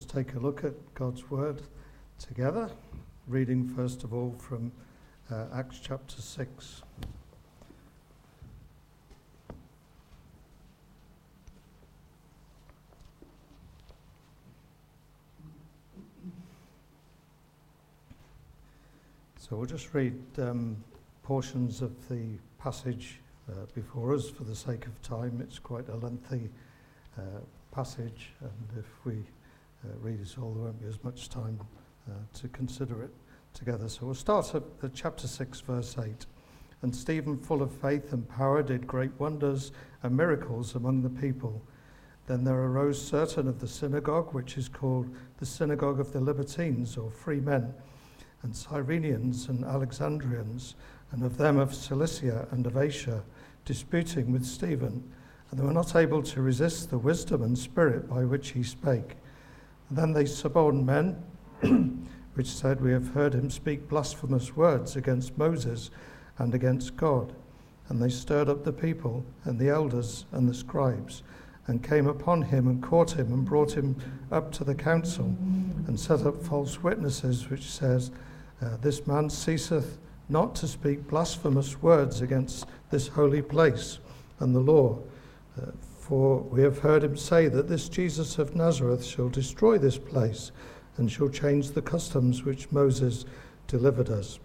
take a look at God's Word together, reading first of all from Acts chapter 6. So we'll just read portions of the passage before us for the sake of time. It's quite a lengthy passage, and if we read it all, there won't be as much time to consider it together. So we'll start at chapter 6, verse 8. And Stephen, full of faith and power, did great wonders and miracles among the people. Then there arose certain of the synagogue, which is called the synagogue of the Libertines, or free men, and Cyrenians and Alexandrians, and of them of Cilicia and of Asia, disputing with Stephen. And they were not able to resist the wisdom and spirit by which he spake. And then they suborned men, which said, We have heard him speak blasphemous words against Moses and against God. And they stirred up the people and the elders and the scribes, and came upon him and caught him and brought him up to the council, and set up false witnesses, which says, This man ceaseth not to speak blasphemous words against this holy place and the law. For we have heard him say that this Jesus of Nazareth shall destroy this place and shall change the customs which Moses delivered us.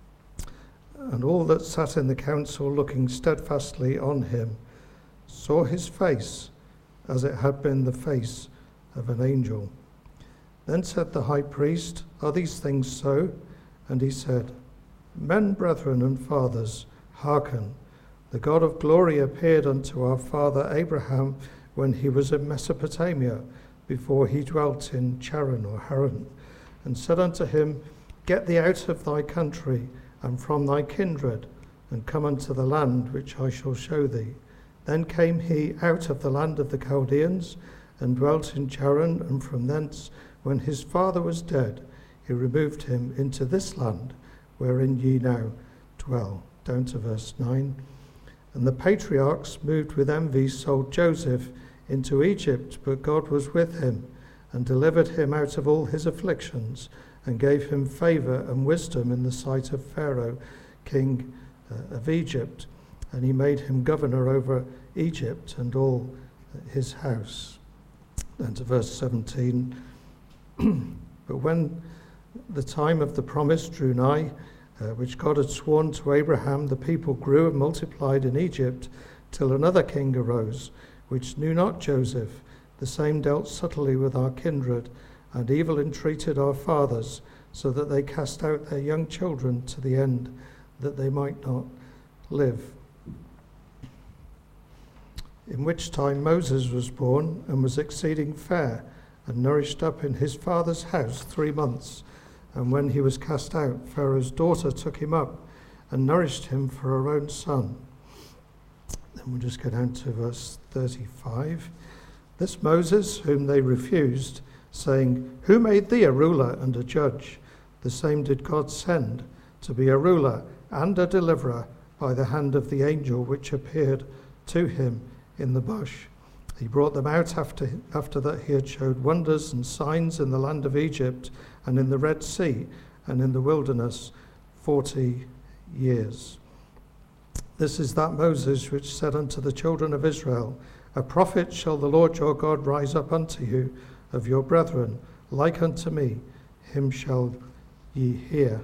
And all that sat in the council, looking steadfastly on him, saw his face as it had been the face of an angel. Then said the high priest, Are these things so? And he said, Men, brethren, and fathers, hearken. The God of glory appeared unto our father Abraham when he was in Mesopotamia, before he dwelt in Charan or Haran, and said unto him, Get thee out of thy country and from thy kindred, and come unto the land which I shall show thee. Then came he out of the land of the Chaldeans, and dwelt in Charan, and from thence, when his father was dead, he removed him into this land, wherein ye now dwell. Down to verse 9. And the patriarchs, moved with envy, sold Joseph into Egypt, but God was with him, and delivered him out of all his afflictions, and gave him favour and wisdom in the sight of Pharaoh, king of Egypt. And he made him governor over Egypt and all his house. Then to verse 17. But when the time of the promise drew nigh, which God had sworn to Abraham, the people grew and multiplied in Egypt, till another king arose, which knew not Joseph. The same dealt subtly with our kindred, and evil entreated our fathers, so that they cast out their young children to the end, that they might not live. In which time Moses was born, and was exceeding fair, and nourished up in his father's house 3 months. And when he was cast out, Pharaoh's daughter took him up, and nourished him for her own son. Then we'll just go down to verse 35. This Moses, whom they refused, saying, Who made thee a ruler and a judge? The same did God send to be a ruler and a deliverer by the hand of the angel which appeared to him in the bush. He brought them out after that he had showed wonders and signs in the land of Egypt and in the Red Sea and in the wilderness 40 years. This is that Moses which said unto the children of Israel, A prophet shall the Lord your God rise up unto you of your brethren, like unto me, him shall ye hear.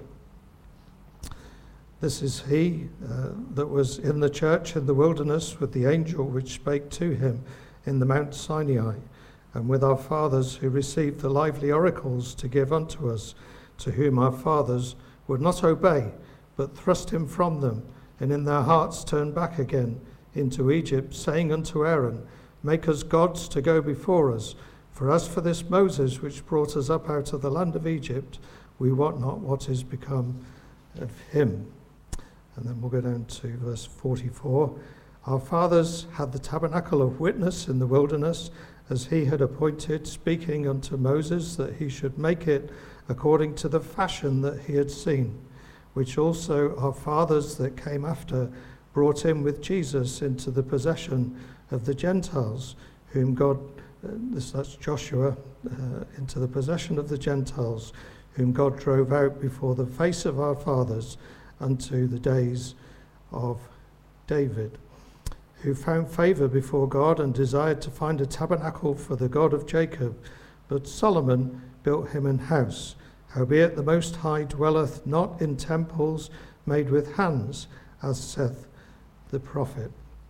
This is he that was in the church in the wilderness with the angel which spake to him in the Mount Sinai, and with our fathers who received the lively oracles to give unto us, to whom our fathers would not obey, but thrust him from them, and in their hearts turned back again into Egypt, saying unto Aaron, Make us gods to go before us. For as for this Moses which brought us up out of the land of Egypt, we wot not what is become of him. And then we'll go down to verse 44. Our fathers had the tabernacle of witness in the wilderness, as he had appointed, speaking unto Moses that he should make it according to the fashion that he had seen, which also our fathers that came after brought in with Jesus into the possession of the Gentiles, whom God, that's Joshua, into the possession of the Gentiles, whom God drove out before the face of our fathers unto the days of David, who found favour before God and desired to find a tabernacle for the God of Jacob. But Solomon built him an house. Howbeit the Most High dwelleth not in temples made with hands, as saith the prophet.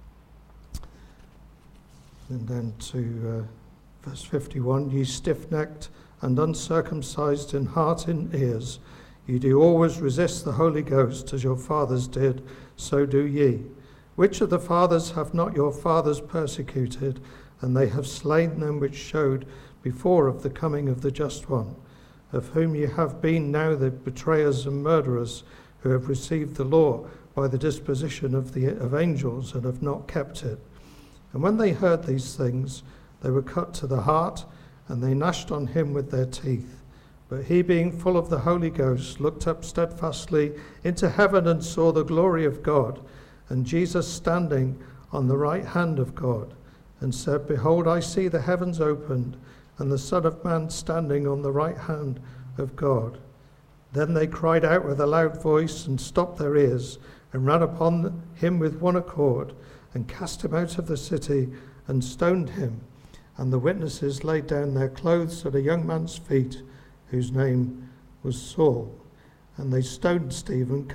And then to verse 51, ye stiff-necked and uncircumcised in heart and ears, ye do always resist the Holy Ghost, as your fathers did, so do ye. Which of the fathers have not your fathers persecuted, and they have slain them which showed before of the coming of the Just One, of whom ye have been now the betrayers and murderers, who have received the law by the disposition of angels, and have not kept it. And when they heard these things, they were cut to the heart, and they gnashed on him with their teeth. But he, being full of the Holy Ghost, looked up steadfastly into heaven and saw the glory of God, and Jesus standing on the right hand of God, and said, Behold, I see the heavens opened, and the Son of Man standing on the right hand of God. Then they cried out with a loud voice, and stopped their ears, and ran upon him with one accord, and cast him out of the city, and stoned him. And the witnesses laid down their clothes at a young man's feet, whose name was Saul. And they stoned Stephen,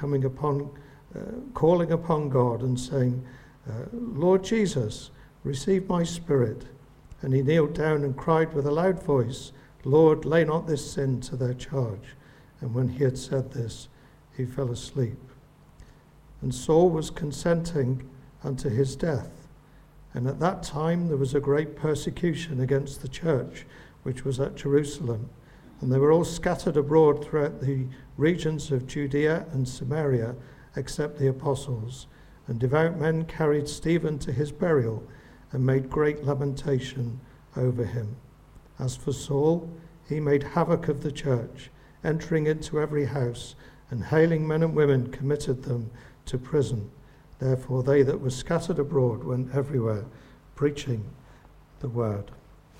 calling upon God, and saying, Lord Jesus, receive my spirit. And he kneeled down and cried with a loud voice, Lord, lay not this sin to their charge. And when he had said this, he fell asleep. And Saul was consenting unto his death. And at that time there was a great persecution against the church, which was at Jerusalem. And they were all scattered abroad throughout the regions of Judea and Samaria, except the apostles. And devout men carried Stephen to his burial, and made great lamentation over him. As for Saul, he made havoc of the church, entering into every house, and hailing men and women, committed them to prison. Therefore they that were scattered abroad went everywhere, preaching the word.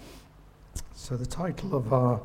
So the title of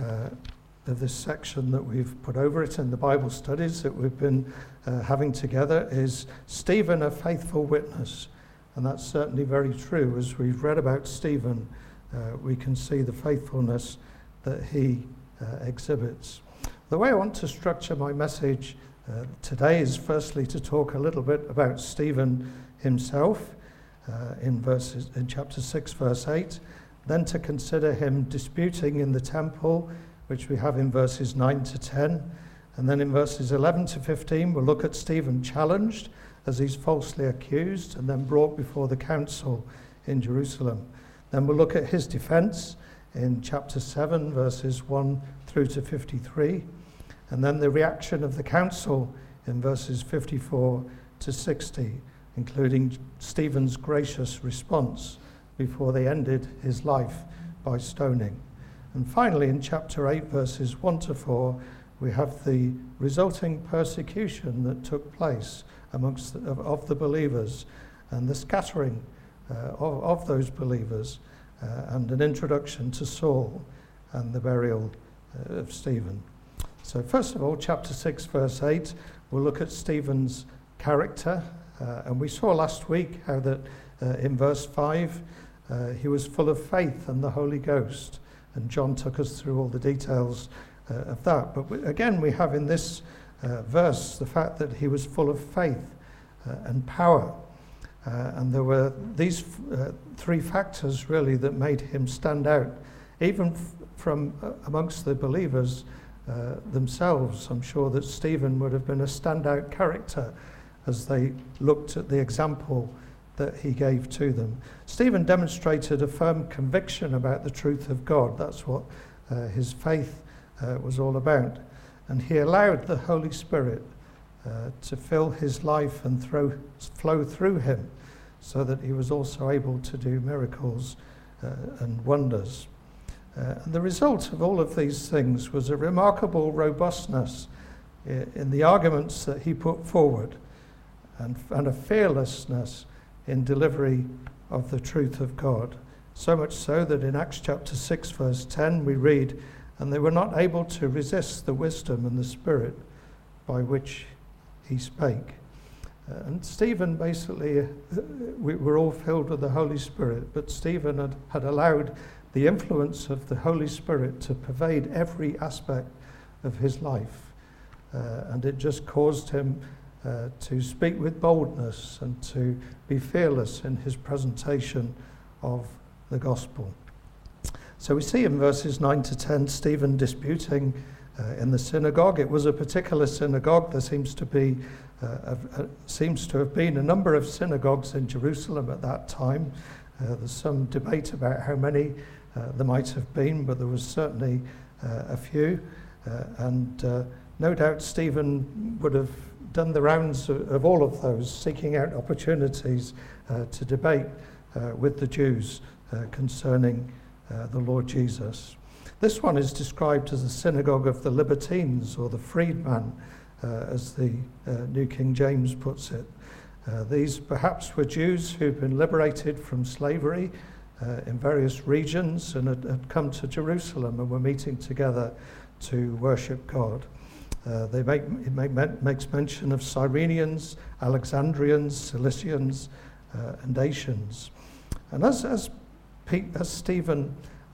this section that we've put over it in the Bible studies that we've been having together is Stephen, a faithful witness. And that's certainly very true. As we've read about Stephen, we can see the faithfulness that he exhibits. The way I want to structure my message today is firstly to talk a little bit about Stephen himself in chapter 6, verse 8, then to consider him disputing in the temple, which we have in verses 9 to 10, and then in verses 11 to 15 we'll look at Stephen challenged as he's falsely accused and then brought before the council in Jerusalem. Then we'll look at his defense in chapter 7, verses 1 through to 53, and then the reaction of the council in verses 54 to 60, including Stephen's gracious response before they ended his life by stoning. And finally, in chapter 8, verses 1 to 4, we have the resulting persecution that took place amongst of the believers, and the scattering of those believers, and an introduction to Saul and the burial of Stephen. So first of all, chapter 6, verse 8, we'll look at Stephen's character. And we saw last week how that in verse 5, he was full of faith and the Holy Ghost. And John took us through all the details of that. But again, we have in this verse the fact that he was full of faith and power. And there were these three factors really that made him stand out, even from amongst the believers themselves. I'm sure that Stephen would have been a standout character as they looked at the example that he gave to them. Stephen demonstrated a firm conviction about the truth of God. That's what his faith was all about. And he allowed the Holy Spirit to fill his life and flow through him, so that he was also able to do miracles and wonders. And the result of all of these things was a remarkable robustness in the arguments that he put forward, and a fearlessness in delivery of the truth of God, So much so that in Acts chapter 6 verse 10 we read, "And they were not able to resist the wisdom and the spirit by which he spake." And Stephen basically, we were all filled with the Holy Spirit, but Stephen had allowed the influence of the Holy Spirit to pervade every aspect of his life. And it just caused him to speak with boldness and to be fearless in his presentation of the gospel. So we see in verses 9 to 10 Stephen disputing in the synagogue. It was a particular synagogue. There seems to have been a number of synagogues in Jerusalem at that time. There's some debate about how many there might have been, but there was certainly a few. And no doubt Stephen would have done the rounds of all of those, seeking out opportunities to debate with the Jews concerning the Lord Jesus. This one is described as the synagogue of the libertines, or the freedman, as the New King James puts it. These perhaps were Jews who'd been liberated from slavery in various regions and had come to Jerusalem and were meeting together to worship God. It makes mention of Cyrenians, Alexandrians, Cilicians, and Asians. And as Stephen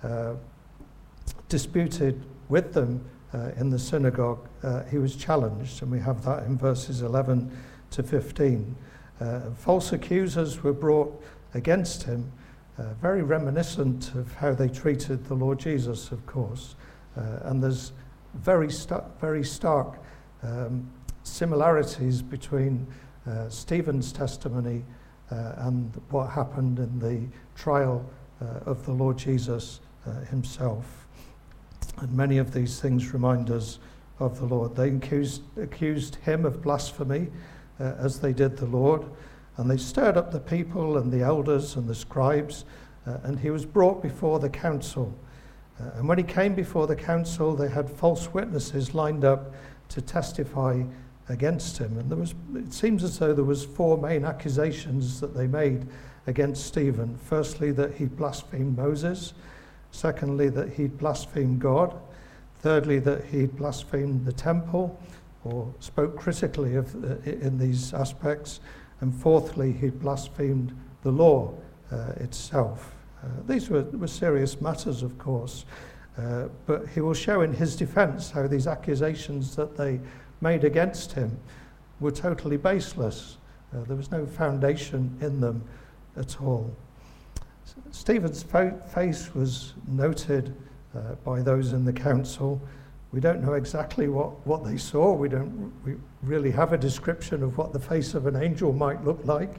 disputed with them in the synagogue, he was challenged, and we have that in verses 11 to 15. False accusers were brought against him, very reminiscent of how they treated the Lord Jesus, of course. And there's very stark similarities between Stephen's testimony and what happened in the trial of the Lord Jesus himself. And many of these things remind us of the Lord. They accused him of blasphemy, as they did the Lord, and they stirred up the people and the elders and the scribes, and he was brought before the council. And when he came before the council, they had false witnesses lined up to testify against him. And it seems as though there was 4 main accusations that they made against Stephen. Firstly, that he blasphemed Moses. Secondly, that he'd blasphemed God. Thirdly, that he'd blasphemed the temple, or spoke critically in these aspects. And fourthly, he'd blasphemed the law itself. These were serious matters, of course, but he will show in his defense how these accusations that they made against him were totally baseless. There was no foundation in them at all. Stephen's face was noted by those in the council. We don't know exactly what they saw. We really have a description of what the face of an angel might look like,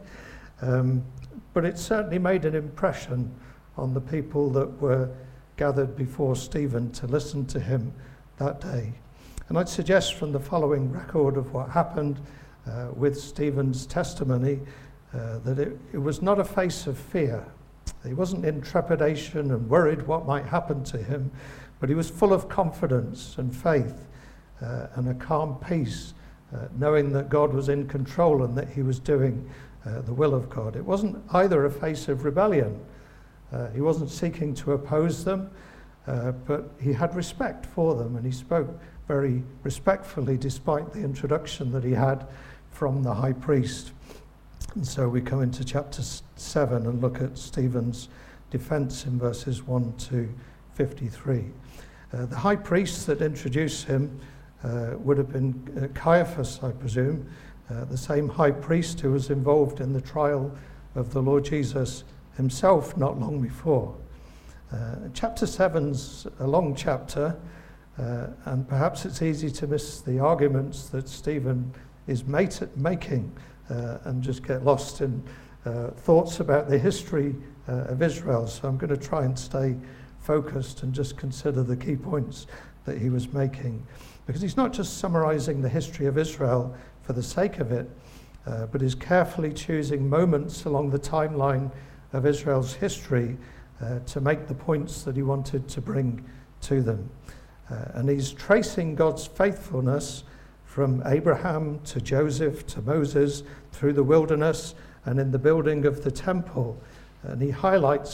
but it certainly made an impression on the people that were gathered before Stephen to listen to him that day. And I'd suggest from the following record of what happened with Stephen's testimony that it was not a face of fear. He wasn't in trepidation and worried what might happen to him, but he was full of confidence and faith and a calm peace, knowing that God was in control and that he was doing the will of God. It wasn't either a face of rebellion. He wasn't seeking to oppose them, but he had respect for them, and he spoke very respectfully despite the introduction that he had from the high priest. And so we come into chapter 7 and look at Stephen's defense in verses 1 to 53. The high priest that introduced him would have been Caiaphas, I presume, the same high priest who was involved in the trial of the Lord Jesus himself not long before. Chapter 7's a long chapter, and perhaps it's easy to miss the arguments that Stephen is making and just get lost in thoughts about the history of Israel. So I'm going to try and stay focused and just consider the key points that he was making, because he's not just summarizing the history of Israel for the sake of it, but is carefully choosing moments along the timeline of Israel's history to make the points that he wanted to bring to them. And he's tracing God's faithfulness from Abraham to Joseph to Moses, through the wilderness and in the building of the temple. And he highlights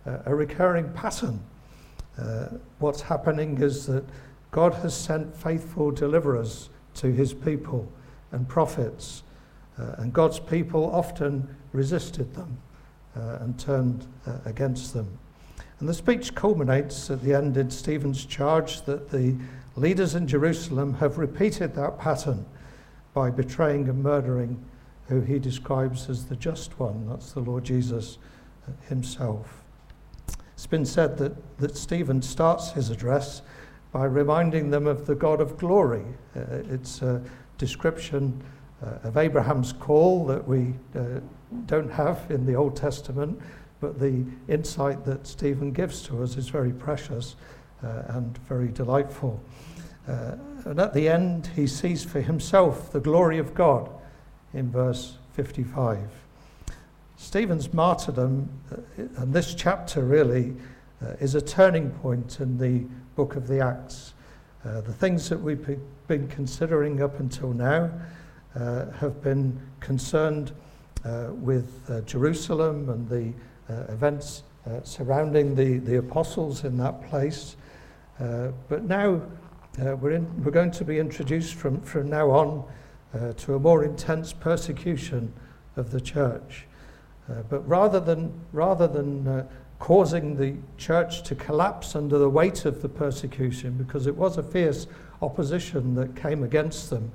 a recurring pattern. What's happening is that God has sent faithful deliverers to his people and prophets, and God's people often resisted them and turned against them. And the speech culminates at the end in Stephen's charge that the leaders in Jerusalem have repeated that pattern by betraying and murdering who he describes as the just one. That's the Lord Jesus himself. It's been said that Stephen starts his address by reminding them of the God of glory. It's a description of Abraham's call that we don't have in the Old Testament, but the insight that Stephen gives to us is very precious and very delightful. And at the end, he sees for himself the glory of God in verse 55. Stephen's martyrdom, and this chapter really, is a turning point in the book of the Acts. The things that we've been considering up until now have been concerned with Jerusalem and the events surrounding the apostles in that place. But now we're going to be introduced from now on to a more intense persecution of the church. But rather than causing the church to collapse under the weight of the persecution, because it was a fierce opposition that came against them,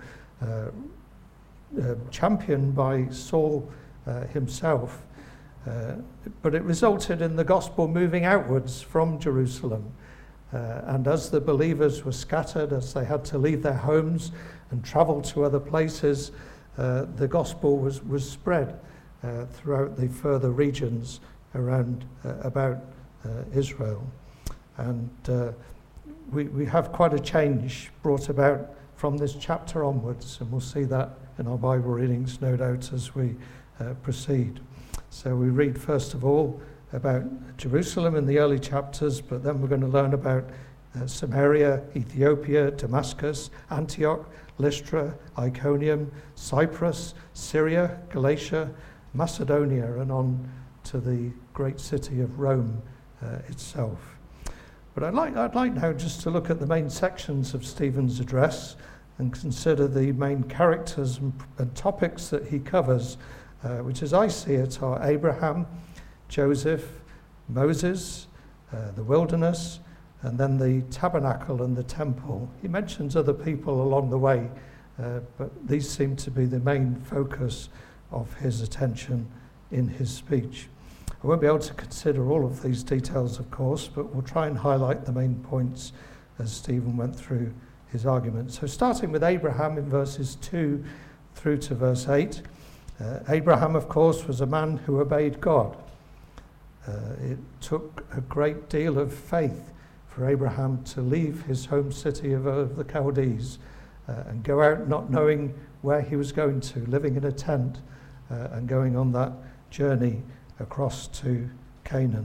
championed by Saul himself, but it resulted in the gospel moving outwards from Jerusalem. And as the believers were scattered, as they had to leave their homes and travel to other places, the gospel was spread throughout the further regions around about Israel. And we have quite a change brought about from this chapter onwards, and we'll see that in our Bible readings, no doubt, as we proceed. So we read first of all about Jerusalem in the early chapters, but then we're going to learn about Samaria, Ethiopia, Damascus, Antioch, Lystra, Iconium, Cyprus, Syria, Galatia, Macedonia, and on to the great city of Rome itself. But I'd like now just to look at the main sections of Stephen's address and consider the main characters and topics that he covers, which as I see it are Abraham, Joseph, Moses, the wilderness, and then the tabernacle and the temple. He mentions other people along the way, but these seem to be the main focus of his attention in his speech. I won't be able to consider all of these details, of course, but we'll try and highlight the main points as Stephen went through his argument. So starting with Abraham in verses 2 through to verse 8. Abraham, of course, was a man who obeyed God. It took a great deal of faith for Abraham to leave his home city of the Chaldees and go out not knowing where he was going to, living in a tent and going on that journey across to Canaan.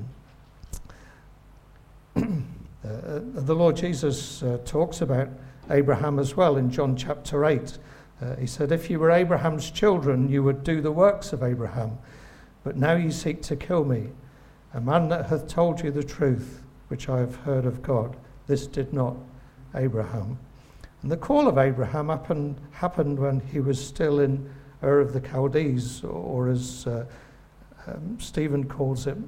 The Lord Jesus talks about Abraham as well in John chapter 8. He said, "If you were Abraham's children, you would do the works of Abraham. But now you seek to kill me, a man that hath told you the truth, which I have heard of God. This did not Abraham." And the call of Abraham happened when he was still in Ur of the Chaldees, or as Stephen calls it,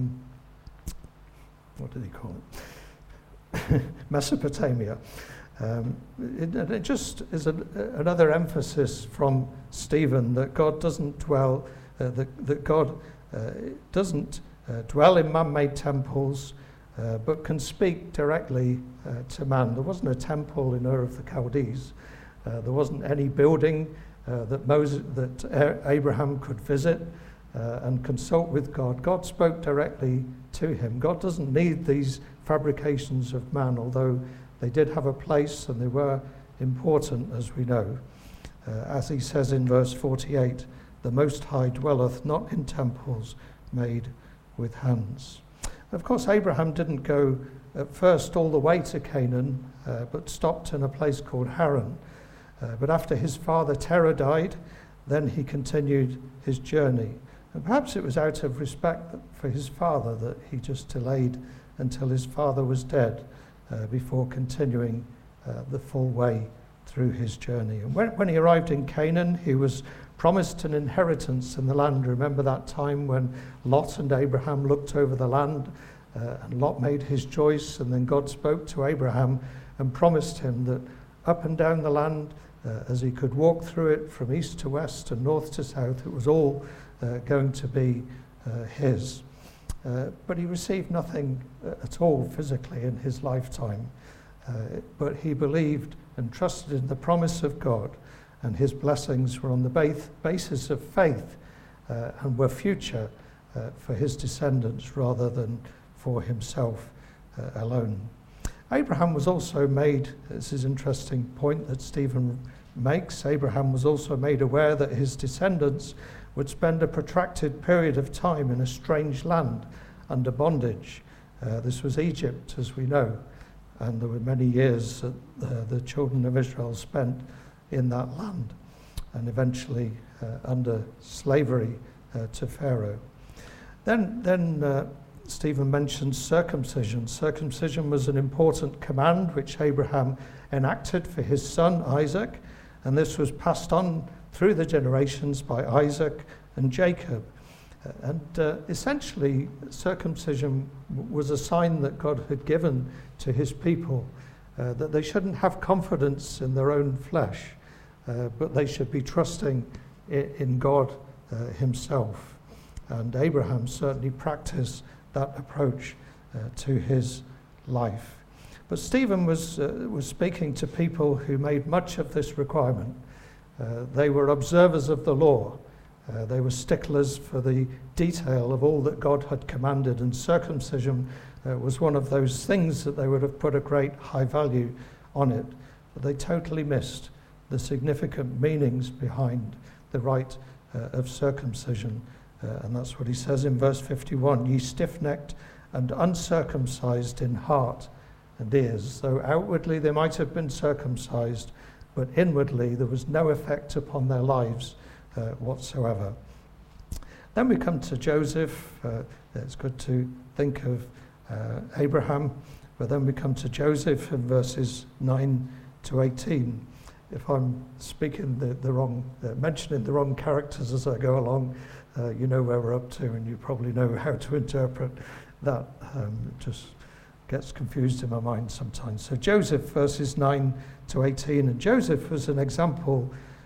what did he call it? Mesopotamia. It just is another emphasis from Stephen that God doesn't dwell, that God doesn't dwell in man-made temples, but can speak directly to man. There wasn't a temple in Ur of the Chaldees. There wasn't any building that Abraham could visit and consult with God. God spoke directly to him. God doesn't need these fabrications of man, although they did have a place and they were important, as we know. As he says in verse 48, "The Most High dwelleth not in temples made with hands." Of course, Abraham didn't go at first all the way to Canaan, but stopped in a place called Haran. But after his father Terah died, then he continued his journey. And perhaps it was out of respect for his father that he just delayed until his father was dead before continuing the full way through his journey. And when he arrived in Canaan, he was promised an inheritance in the land. Remember that time when Lot and Abraham looked over the land, and Lot made his choice, and then God spoke to Abraham and promised him that up and down the land, as he could walk through it from east to west and north to south, it was all going to be his. But he received nothing at all physically in his lifetime. But he believed and trusted in the promise of God, and his blessings were on the basis of faith and were future for his descendants rather than for himself alone. Abraham was also made, this is an interesting point that Stephen makes, Abraham was also made aware that his descendants would spend a protracted period of time in a strange land under bondage. This was Egypt, as we know, and there were many years that the children of Israel spent in that land, and eventually under slavery to Pharaoh. Then Stephen mentions circumcision. Circumcision was an important command which Abraham enacted for his son Isaac, and this was passed on through the generations by Isaac and Jacob. Essentially, circumcision was a sign that God had given to his people, that they shouldn't have confidence in their own flesh, but they should be trusting in God himself. And Abraham certainly practiced that approach to his life. But Stephen was speaking to people who made much of this requirement. They were observers of the law. They were sticklers for the detail of all that God had commanded, and circumcision was one of those things that they would have put a great high value on it. But they totally missed the significant meanings behind the rite of circumcision. And that's what he says in verse 51, "Ye stiff-necked and uncircumcised in heart and ears." Though outwardly they might have been circumcised, but inwardly there was no effect upon their lives whatsoever. Then we come to Joseph. It's good to think of Abraham, but then we come to Joseph in verses 9 to 18. If I'm speaking mentioning the wrong characters as I go along, you know where we're up to, and you probably know how to interpret that. It just gets confused in my mind sometimes. So Joseph, verses 9 to 18, and Joseph was an example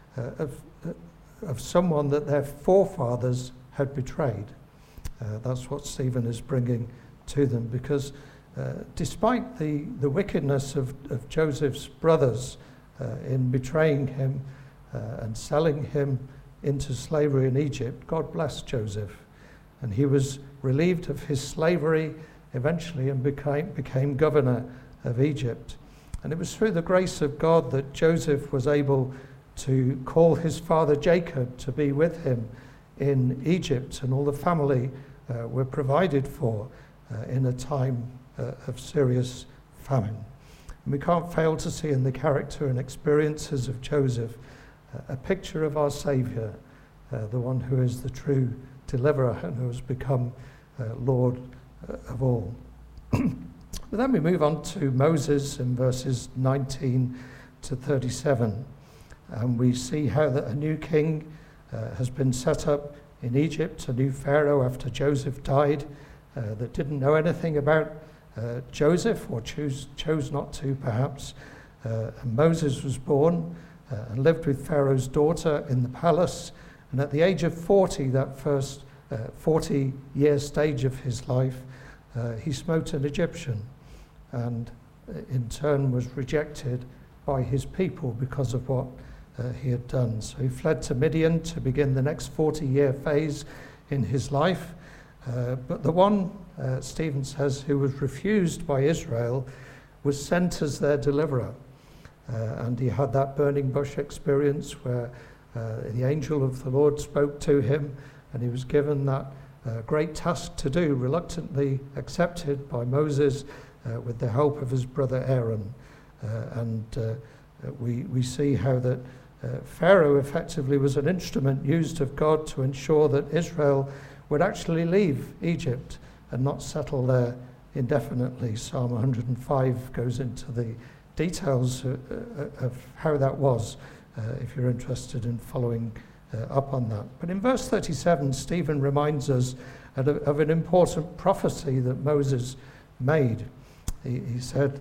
of someone that their forefathers had betrayed. That's what Stephen is bringing to them, because despite the wickedness of Joseph's brothers in betraying him and selling him into slavery in Egypt, God blessed Joseph, and he was relieved of his slavery eventually and became governor of Egypt. And it was through the grace of God that Joseph was able to call his father Jacob to be with him in Egypt, and all the family were provided for in a time of serious famine. And we can't fail to see in the character and experiences of Joseph a picture of our Saviour, the one who is the true deliverer and who has become Lord of all. But then we move on to Moses in verses 19 to 37. And we see how that a new king has been set up in Egypt, a new Pharaoh after Joseph died, that didn't know anything about Joseph, or chose not to perhaps. And Moses was born and lived with Pharaoh's daughter in the palace. And at the age of 40, that first 40-year stage of his life, he smote an Egyptian, and in turn was rejected by his people because of what he had done. So he fled to Midian to begin the next 40-year phase in his life. But the one, Stephen says, who was refused by Israel was sent as their deliverer. And he had that burning bush experience where the angel of the Lord spoke to him, and he was given that great task to do, reluctantly accepted by Moses with the help of his brother Aaron. We see how that Pharaoh effectively was an instrument used of God to ensure that Israel would actually leave Egypt and not settle there indefinitely. Psalm 105 goes into the details of how that was, if you're interested in following up on that. But in verse 37, Stephen reminds us of an important prophecy that Moses made. He said,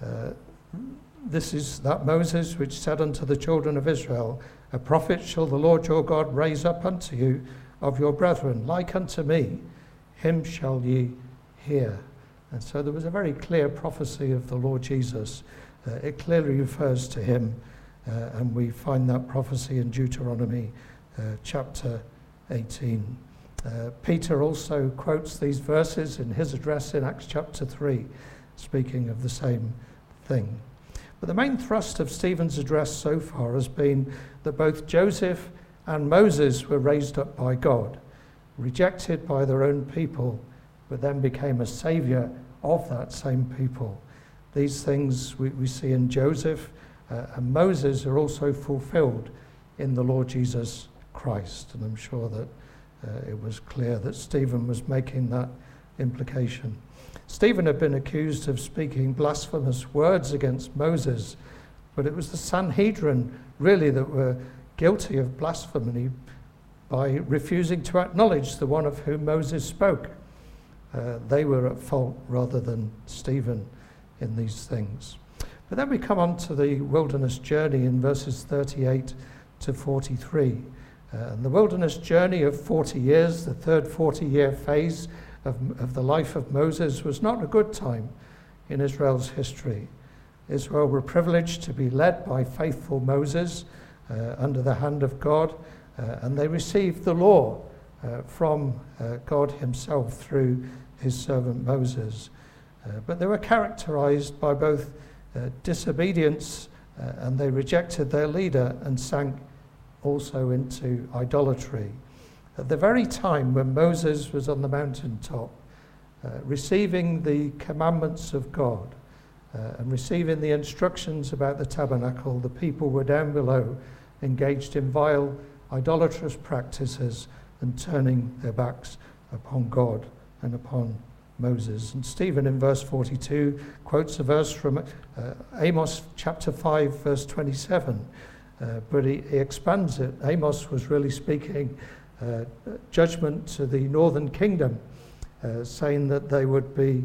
this is that Moses which said unto the children of Israel, a prophet shall the Lord your God raise up unto you of your brethren, like unto me, him shall ye hear. And so there was a very clear prophecy of the Lord Jesus. It clearly refers to him, and we find that prophecy in Deuteronomy chapter 18. Peter also quotes these verses in his address in Acts chapter 3, speaking of the same thing. But the main thrust of Stephen's address so far has been that both Joseph and Moses were raised up by God, rejected by their own people, but then became a saviour of that same people. These things we see in Joseph and Moses are also fulfilled in the Lord Jesus Christ. And I'm sure that it was clear that Stephen was making that implication. Stephen had been accused of speaking blasphemous words against Moses, but it was the Sanhedrin really that were guilty of blasphemy by refusing to acknowledge the one of whom Moses spoke. They were at fault rather than Stephen in these things. But then we come on to the wilderness journey in verses 38 to 43. And the wilderness journey of 40 years, the third 40-year phase of the life of Moses, was not a good time in Israel's history. Israel were privileged to be led by faithful Moses under the hand of God, and they received the law from God himself through his servant Moses. But they were characterized by both disobedience and they rejected their leader and sank also into idolatry. At the very time when Moses was on the mountaintop, receiving the commandments of God and receiving the instructions about the tabernacle, the people were down below, engaged in vile, idolatrous practices and turning their backs upon God and upon Moses. And Stephen in verse 42 quotes a verse from Amos chapter 5 verse 27, but he expands it. Amos was really speaking judgment to the northern kingdom, saying that they would be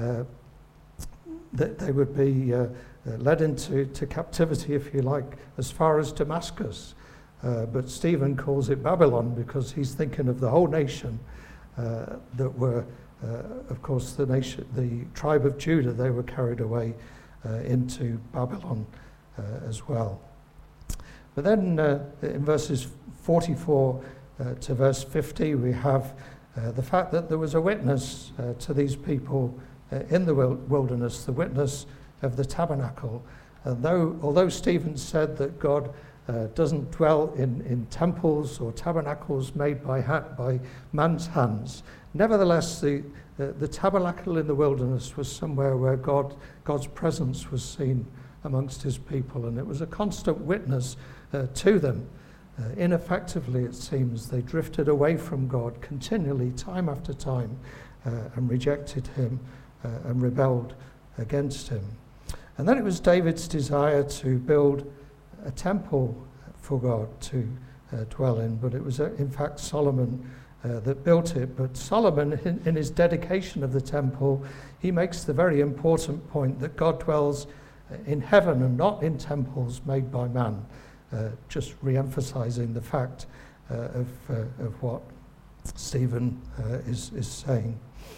led into captivity, if you like, as far as Damascus. But Stephen calls it Babylon because he's thinking of the whole nation that were, of course, the tribe of Judah. They were carried away into Babylon as well. But then in verses 44 to verse 50, we have the fact that there was a witness to these people in the wilderness, the witness of the tabernacle. And although Stephen said that God doesn't dwell in temples or tabernacles made by man's hands, nevertheless the tabernacle in the wilderness was somewhere where God's presence was seen amongst his people, and it was a constant witness to them. Ineffectively, it seems, they drifted away from God continually, time after time, and rejected him and rebelled against him. And then it was David's desire to build a temple for God to dwell in, but it was in fact Solomon that built it. But Solomon, in his dedication of the temple, he makes the very important point that God dwells in heaven and not in temples made by man, just re-emphasizing the fact of what Stephen is saying.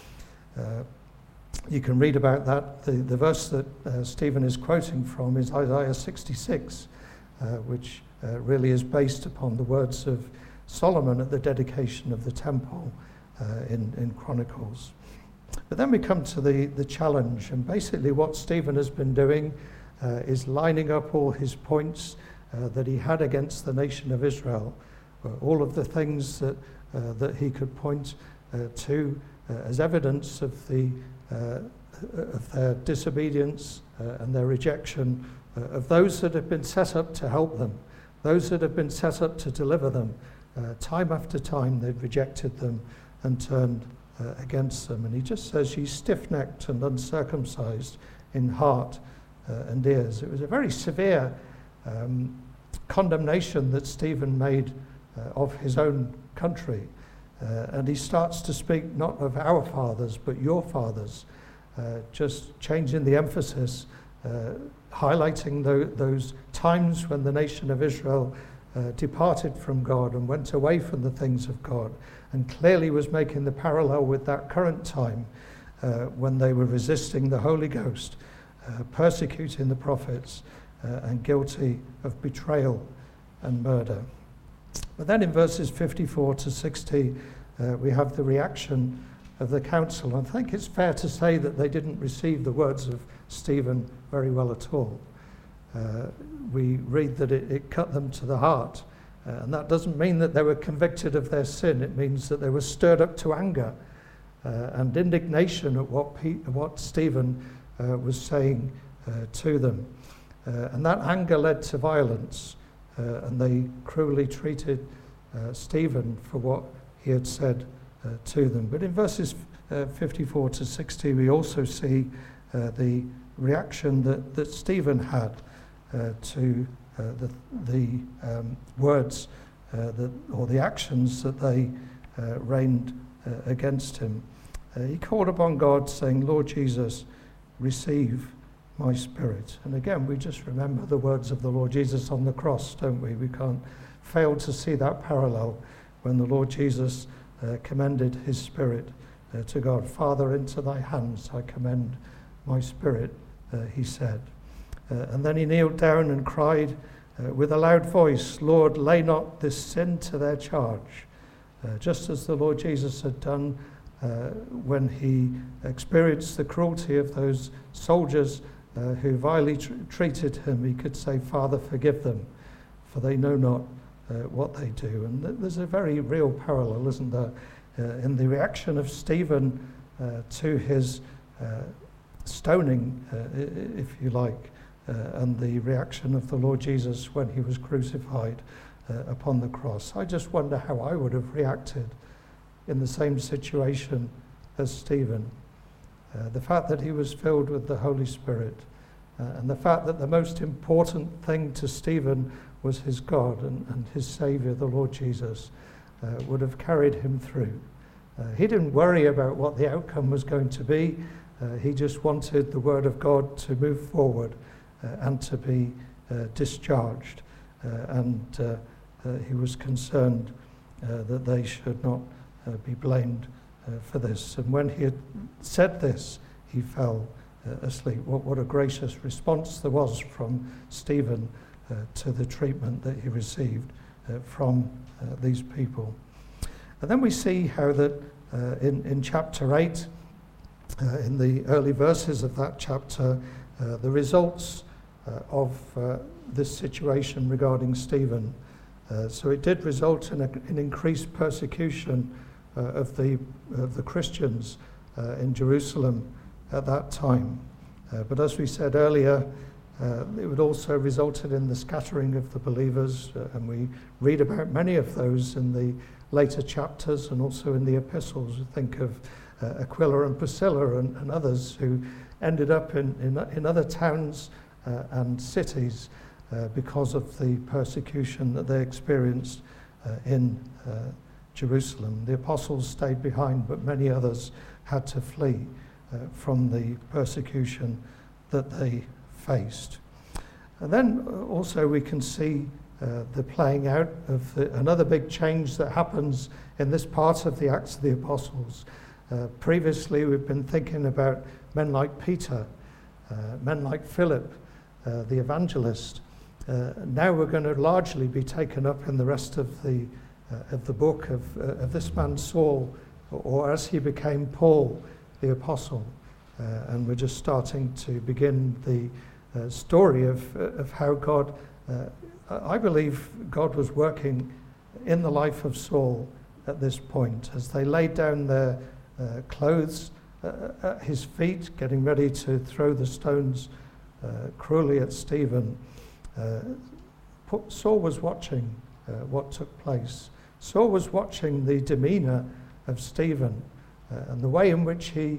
You can read about that. The verse that Stephen is quoting from is Isaiah 66, which really is based upon the words of Solomon at the dedication of the temple in Chronicles. But then we come to the challenge, and basically what Stephen has been doing is lining up all his points that he had against the nation of Israel, all of the things that he could point to as evidence of their disobedience and their rejection of those that had been set up to help them, those that have been set up to deliver them, time after time they've rejected them and turned against them. And he just says, "Ye stiff-necked and uncircumcised in heart and ears." It was a very severe condemnation that Stephen made of his own country. And he starts to speak not of our fathers, but your fathers, just changing the emphasis, highlighting those times when the nation of Israel departed from God and went away from the things of God, and clearly was making the parallel with that current time when they were resisting the Holy Ghost, persecuting the prophets, and guilty of betrayal and murder. But then in verses 54 to 60, we have the reaction of the council. I think it's fair to say that they didn't receive the words of Stephen very well at all. We read that it cut them to the heart. And that doesn't mean that they were convicted of their sin. It means that they were stirred up to anger and indignation at what Stephen was saying to them. And that anger led to violence. And they cruelly treated Stephen for what he had said to them. But in verses 54 to 60, we also see the reaction that Stephen had to the words or the actions that they rained against him. He called upon God, saying, "Lord Jesus, receive my spirit." And again, we just remember the words of the Lord Jesus on the cross, don't we? We can't fail to see that parallel when the Lord Jesus commended his spirit to God. "Father, into thy hands I commend my spirit," he said. And then he kneeled down and cried with a loud voice, "Lord, lay not this sin to their charge." Just as the Lord Jesus had done when he experienced the cruelty of those soldiers who vilely treated him, he could say, "Father, forgive them, for they know not what they do." And there's a very real parallel, isn't there, in the reaction of Stephen to his stoning, if you like, and the reaction of the Lord Jesus when he was crucified upon the cross. I just wonder how I would have reacted in the same situation as Stephen. The fact that he was filled with the Holy Spirit, and the fact that the most important thing to Stephen was his God and his Saviour, the Lord Jesus, would have carried him through. He didn't worry about what the outcome was going to be. He just wanted the Word of God to move forward and to be discharged. And he was concerned that they should not be blamed for this. And when he had said this, he fell asleep. What a gracious response there was from Stephen to the treatment that he received from these people. And then we see how that in chapter 8, in the early verses of that chapter, the results of this situation regarding Stephen. So it did result in increased persecution of the Christians in Jerusalem at that time. But as we said earlier, it would also resulted in the scattering of the believers, and we read about many of those in the later chapters and also in the epistles. We think of Aquila and Priscilla and others who ended up in other towns and cities because of the persecution that they experienced in Jerusalem. The apostles stayed behind, but many others had to flee from the persecution that they faced. And then also we can see the playing out of another big change that happens in this part of the Acts of the Apostles. Previously we've been thinking about men like Peter, men like Philip, the evangelist. Now we're going to largely be taken up in the rest of the book of this man Saul, or as he became Paul, the apostle. And we're just starting to begin the story of how God, I believe God was working in the life of Saul at this point, as they laid down their clothes at his feet, getting ready to throw the stones cruelly at Stephen. Saul was watching what took place. Saul was watching the demeanour of Stephen and the way in which he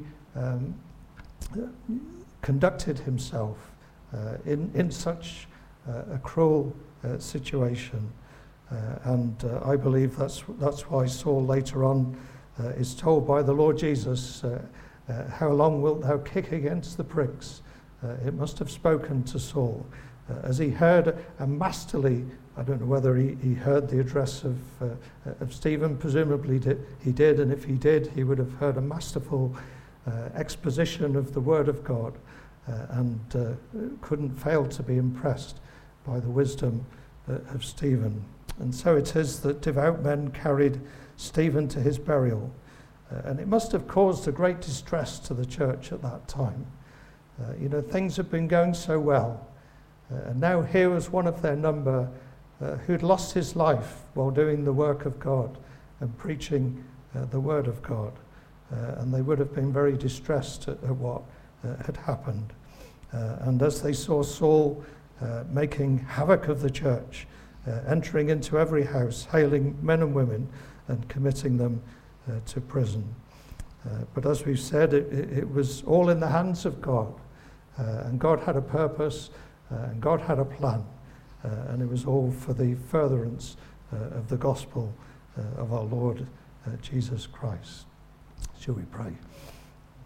conducted himself in such a cruel situation. And I believe that's why Saul later on is told by the Lord Jesus, how long wilt thou kick against the pricks? It must have spoken to Saul as he heard a masterly, I don't know whether he heard the address of Stephen, presumably he did, and if he did, he would have heard a masterful exposition of the Word of God and couldn't fail to be impressed by the wisdom of Stephen. And so it is that devout men carried Stephen to his burial, and it must have caused a great distress to the church at that time. Things had been going so well, and now here was one of their number who'd lost his life while doing the work of God and preaching the Word of God, and they would have been very distressed at what had happened. And as they saw Saul making havoc of the church, entering into every house, hailing men and women and committing them to prison. But as we've said, it was all in the hands of God, and God had a purpose, and God had a plan, and it was all for the furtherance of the gospel of our Lord Jesus Christ. Shall we pray?